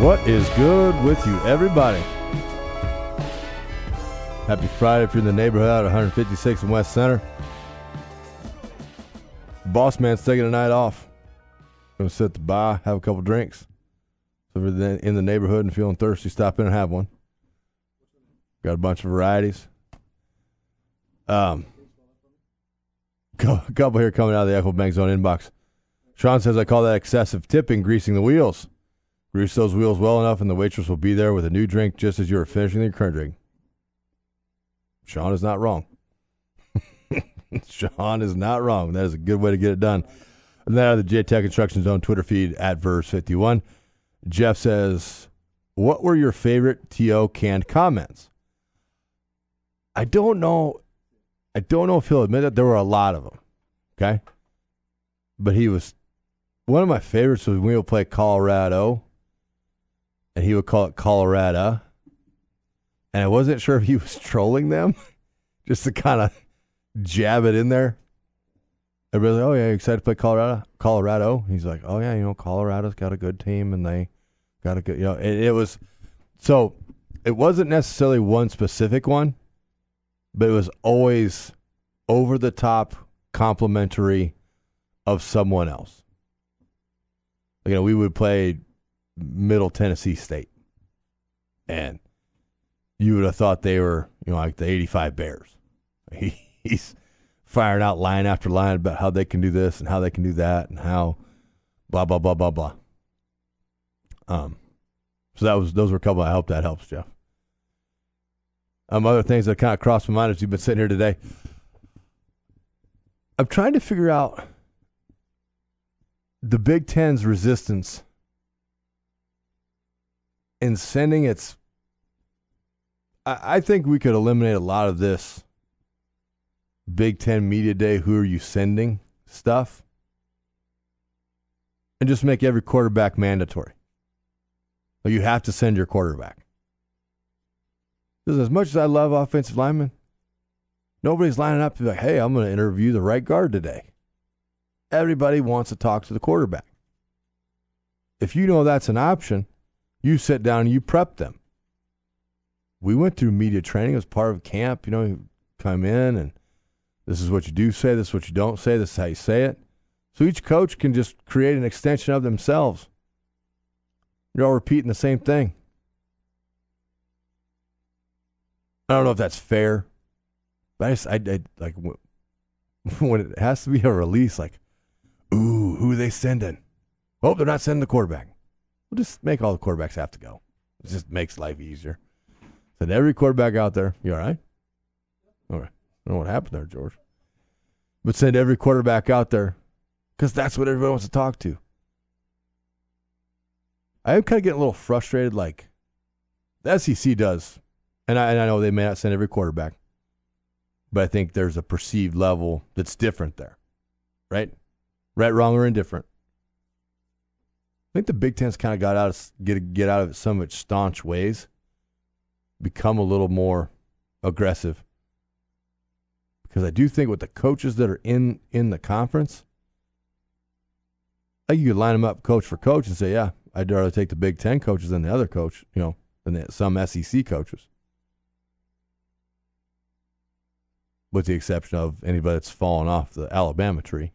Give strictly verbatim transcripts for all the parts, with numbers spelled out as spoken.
What is good with you, everybody? Happy Friday if you're in the neighborhood at one fifty-six and West Center. Boss man's taking a night off. Going to sit at the bar, have a couple drinks. So if you're in the neighborhood and feeling thirsty, stop in and have one. Got a bunch of varieties. Um, a couple here coming out of the Echo Bank Zone inbox. Sean says, I call that excessive tipping, greasing the wheels. Grease those wheels well enough and the waitress will be there with a new drink just as you are finishing your current drink. Sean is not wrong. Sean is not wrong. That is a good way to get it done. And then out of the J-Tech Construction Zone Twitter feed at verse fifty-one, Jeff says, what were your favorite T O canned comments? I don't know. I don't know if he'll admit that there were a lot of them. Okay? But he was, one of my favorites was when we would play Colorado, and he would call it Colorado. And I wasn't sure if he was trolling them, just to kind of jab it in there. Everybody's like, oh, yeah, you excited to play Colorado? Colorado? He's like, oh, yeah, you know, Colorado's got a good team, and they got a good, you know, it, it was, so it wasn't necessarily one specific one, but it was always over the top complimentary of someone else. You know, we would play Middle Tennessee State, and you would have thought they were, you know, like the eighty-five Bears. He, he's firing out line after line about how they can do this and how they can do that and how blah, blah, blah, blah, blah. Um, so that was, those were a couple. I hope that helps, Jeff. Um, other things that kind of crossed my mind as you've been sitting here today. I'm trying to figure out the Big Ten's resistance in sending its, I, I think we could eliminate a lot of this Big Ten Media Day, who are you sending stuff, and just make every quarterback mandatory. Like, you have to send your quarterback. Because as much as I love offensive linemen, nobody's lining up to be like, hey, I'm going to interview the right guard today. Everybody wants to talk to the quarterback. If you know that's an option, you sit down and you prep them. We went through media training as part of camp. You know, you come in and this is what you do say, this is what you don't say, this is how you say it. So each coach can just create an extension of themselves. You're all repeating the same thing. I don't know if that's fair, but I just, I, I like when it has to be a release, like, ooh, who are they sending? Oh, they're not sending the quarterback. We'll just make all the quarterbacks have to go. It just makes life easier. Send every quarterback out there. You all right? All right. I don't know what happened there, George. But send every quarterback out there because that's what everybody wants to talk to. I am kind of getting a little frustrated, like the S E C does. And I, and I know they may not send every quarterback, but I think there's a perceived level that's different there. Right? Right, wrong, or indifferent. I think the Big Ten's kind of got out of get get out of it some of its staunch ways, become a little more aggressive. Because I do think with the coaches that are in, in the conference, I think you could line them up coach for coach and say, yeah, I'd rather take the Big Ten coaches than the other coach, you know, than the, some S E C coaches. With the exception of anybody that's fallen off the Alabama tree.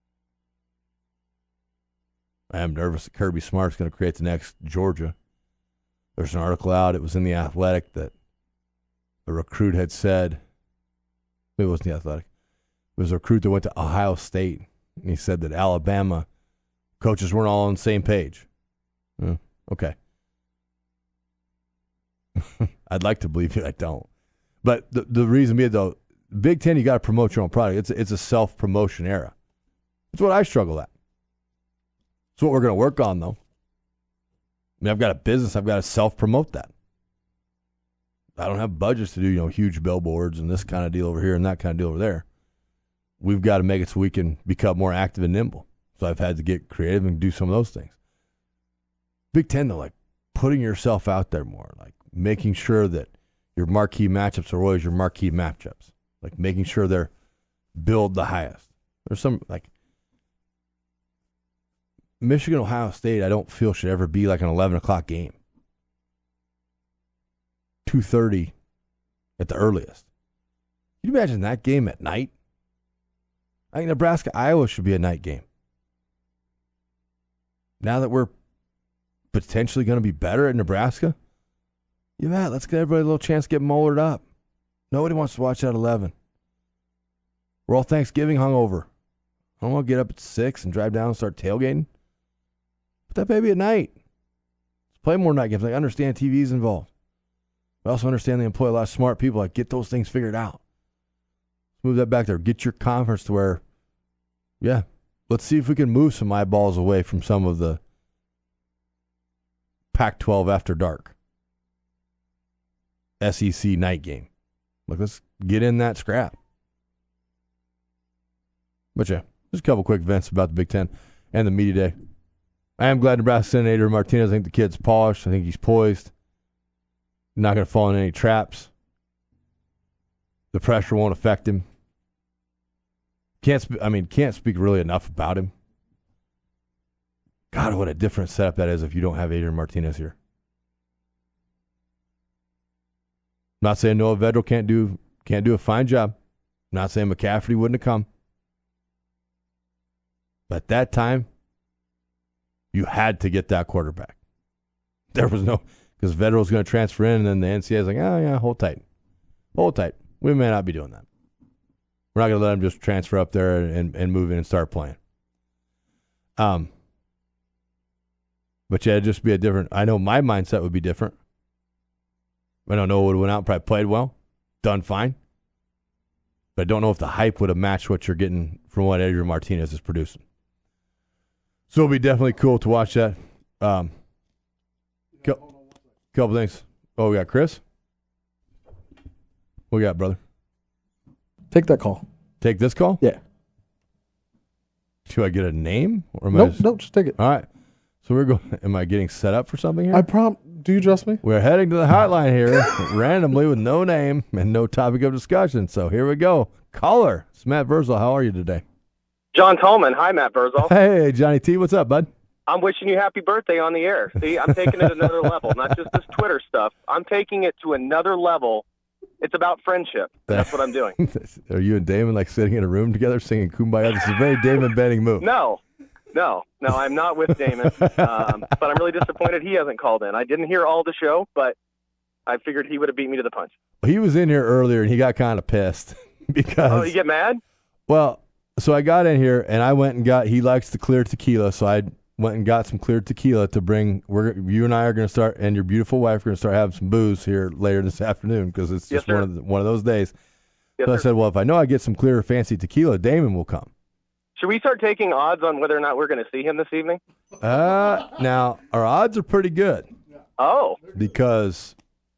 I am nervous that Kirby Smart's going to create the next Georgia. There's an article out. It was in The Athletic that a recruit had said, maybe it wasn't The Athletic. It was a recruit that went to Ohio State, and he said that Alabama coaches weren't all on the same page. Uh, okay. I'd like to believe you. I don't. But the, the reason being, though, Big Ten, you got to promote your own product. It's a, it's a self-promotion era. That's what I struggle at. That's what we're going to work on, though. I mean, I've got a business. I've got to self-promote that. I don't have budgets to do, you know, huge billboards and this kind of deal over here and that kind of deal over there. We've got to make it so we can become more active and nimble. So I've had to get creative and do some of those things. Big Ten, though, like putting yourself out there more, like making sure that your marquee matchups are always your marquee matchups, like making sure they're billed the highest. There's some, like, Michigan, Ohio State, I don't feel should ever be like an eleven o'clock game. two thirty at the earliest. Can you imagine that game at night? I think Nebraska, Iowa should be a night game. Now that we're potentially going to be better at Nebraska, you bet, let's give everybody a little chance to get mullered up. Nobody wants to watch at eleven. We're all Thanksgiving hungover. I don't want to get up at six and drive down and start tailgating. Put that baby at night. Let's play more night games. I understand T V's involved. I also understand they employ a lot of smart people. Like, get those things figured out. Move that back there. Get your conference to where, yeah, let's see if we can move some eyeballs away from some of the Pac twelve after dark. S E C night game. Like, let's get in that scrap. But yeah, just a couple quick events about the Big Ten and the Media Day. I am glad Nebraska Senator Martinez, I think the kid's polished. I think he's poised. Not going to fall in any traps. The pressure won't affect him. Can't sp- I mean, can't speak really enough about him. God, what a different setup that is if you don't have Adrian Martinez here. I'm not saying Noah Vedral can't do can't do a fine job. I'm not saying McCafferty wouldn't have come. But at that time, you had to get that quarterback. There was no, because Vedral's going to transfer in, and then the N C A A is like, oh, yeah, hold tight. Hold tight. We may not be doing that. We're not going to let him just transfer up there and, and move in and start playing. Um, But yeah, it'd just be a different, I know my mindset would be different. I don't know what would have went out and probably played well, done fine. But I don't know if the hype would have matched what you're getting from what Adrian Martinez is producing. So it'll be definitely cool to watch that. Um, couple, couple things. Oh, we got Chris? What we got, brother? Take that call. Take this call? Yeah. Do I get a name? Or am I Nope, just... nope, just take it. All right. So we're going. Am I getting set up for something here? I prom. Do you trust me? We're heading to the hotline here, randomly with no name and no topic of discussion. So here we go. Caller, it's Matt Vrzal. How are you today? John Tolman. Hi, Matt Vrzal. Hey, Johnny T. What's up, bud? I'm wishing you happy birthday on the air. See, I'm taking it another level, not just this Twitter stuff. I'm taking it to another level. It's about friendship. That's what I'm doing. Are you and Damon like sitting in a room together singing Kumbaya? This is a very Damon Benning move. No. No, no, I'm not with Damon, um, but I'm really disappointed he hasn't called in. I didn't hear all the show, but I figured he would have beat me to the punch. He was in here earlier, and he got kind of pissed because. Oh, you get mad? Well, so I got in here, and I went and got. He likes the clear tequila, so I went and got some clear tequila to bring. We're you and I are going to start, and your beautiful wife are going to start having some booze here later this afternoon because it's just yes, one of the, one of those days. Yes, so I sir. said, well, if I know I get some clear fancy tequila, Damon will come. Should we start taking odds on whether or not we're going to see him this evening? Uh, now, our odds are pretty good. Oh. Because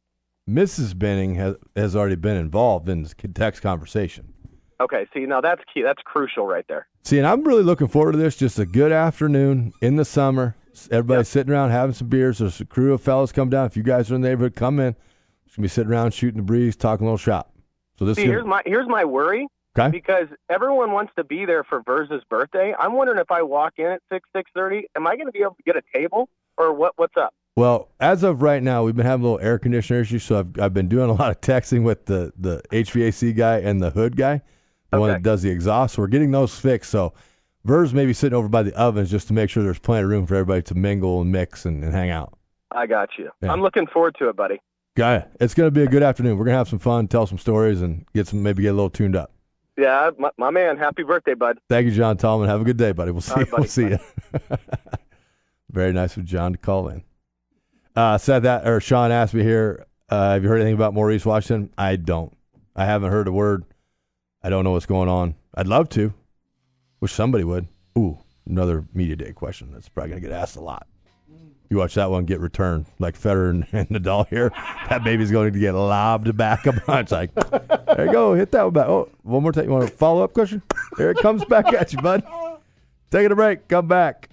Missus Benning has, has already been involved in this text conversation. Okay, see, now that's key. That's crucial right there. See, and I'm really looking forward to this. Just a good afternoon in the summer. Everybody's Yep. sitting around having some beers. There's a crew of fellas come down. If you guys are in the neighborhood, come in. Just going to be sitting around shooting the breeze, talking a little shop. So this See, is here's my here's my worry. okay. Because everyone wants to be there for Verz's birthday. I'm wondering if I walk in at six, six thirty, am I going to be able to get a table or what? What's up? Well, as of right now, we've been having a little air conditioner issues, so I've I've been doing a lot of texting with the, the H V A C guy and the hood guy, the one Okay. that does the exhaust. So we're getting those fixed. So Verz may be sitting over by the ovens just to make sure there's plenty of room for everybody to mingle and mix and, and hang out. I got you. Yeah. I'm looking forward to it, buddy. Guy, it's going to be a good afternoon. We're going to have some fun, tell some stories, and get some maybe get a little tuned up. Yeah, my, my man. Happy birthday, bud. Thank you, John Tallman. Have a good day, buddy. We'll see. All right, buddy. We'll see you. Very nice of John to call in. Uh, said that, or Sean asked me here. Uh, have you heard anything about Maurice Washington? I don't. I haven't heard a word. I don't know what's going on. I'd love to. Wish somebody would. Ooh, another media day question that's probably gonna get asked a lot. You watch that one get returned like Federer and, and Nadal here. That baby's going to get lobbed back a bunch. Like, there you go, hit that one back. Oh, one more time. You want a follow up question? Here it comes back at you, bud. Taking a break. Come back.